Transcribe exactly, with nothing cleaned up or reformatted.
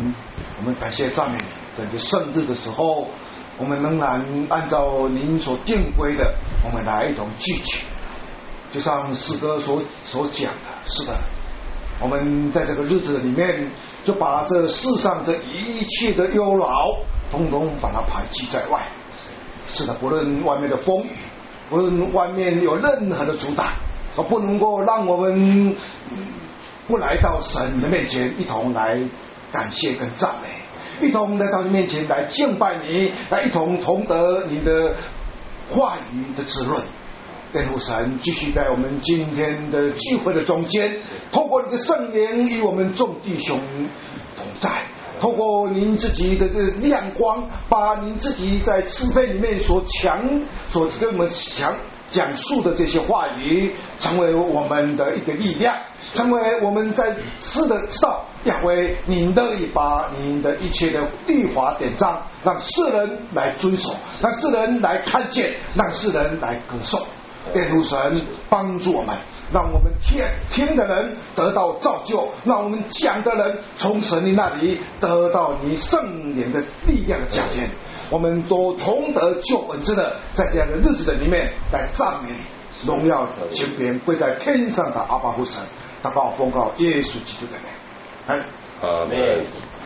神，我们感谢赞美你。在这圣日的时候，我们仍然按照您所定规的，我们来一同聚集。就像诗歌所所讲的，是的，我们在这个日子里面，就把这世上这一切的忧劳，统统把它排挤在外。是的，不论外面的风雨，不论外面有任何的阻挡，都不能够让我们不来到神的面前，一同来感谢跟赞美，一同来到你面前来敬拜你，来一同同得你的话语的滋润。愿父神继续在我们今天的聚会的中间，透过你的圣灵与我们众弟兄同在，透过您自己的亮光，把您自己在诗篇里面所强所跟我们强讲述的这些话语，成为我们的一个力量，成为我们在是的知道亚威你乐意把您的一切的律法典章让世人来遵守，让世人来看见，让世人来歌颂。愿父神帮助我们，让我们听听的人得到造就，让我们讲的人从神你那里得到你圣灵的力量的加添，我们都同得救恩之乐，在这样的日子的里面来赞美你，荣耀前边归在天上的阿爸父神，祷告奉告耶稣基督的名， 阿门。